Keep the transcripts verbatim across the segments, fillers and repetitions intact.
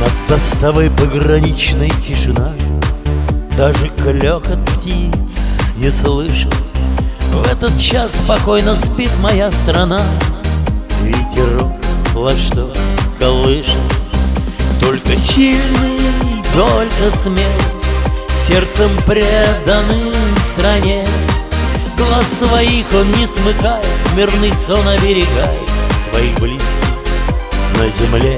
Над заставой пограничной тишина, даже клёкот птиц не слышу. В этот час спокойно спит моя страна. Ветерок флажок колышет. Только сильный, только смел, сердцем преданным стране. Глаз своих он не смыкает, мирный сон оберегает своих близких на земле.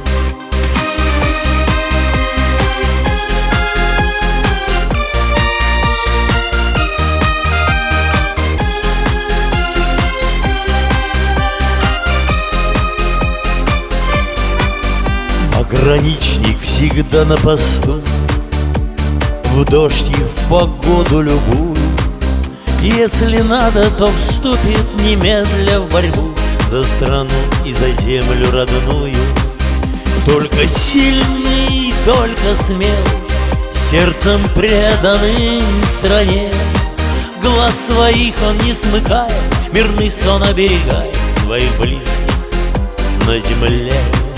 Пограничник всегда на посту, в дождь и в погоду любую. Если надо, то вступит немедля в борьбу за страну и за землю родную. Только сильный, только смел, сердцем преданным стране. Глаз своих он не смыкает, мирный сон оберегает своих близких на земле.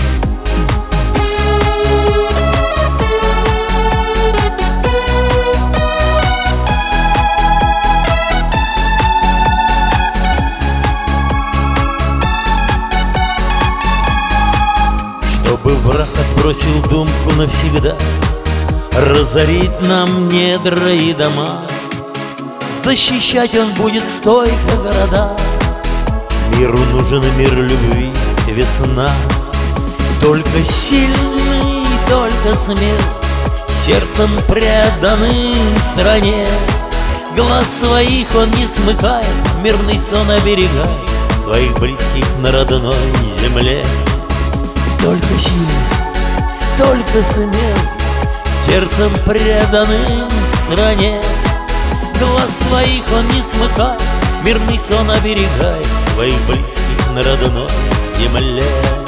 Чтобы враг отбросил думку навсегда, разорить нам недра и дома, защищать он будет стойко города. Миру нужен мир любви, весна. Только сильный, только смел, сердцем преданным стране. Глаз своих он не смыкает, мирный сон оберегает своих близких на родной земле. Только сильный, только смел, сердцем преданным стране. Глаз своих он не смыкает, мирный сон оберегает своих близких на родной земле.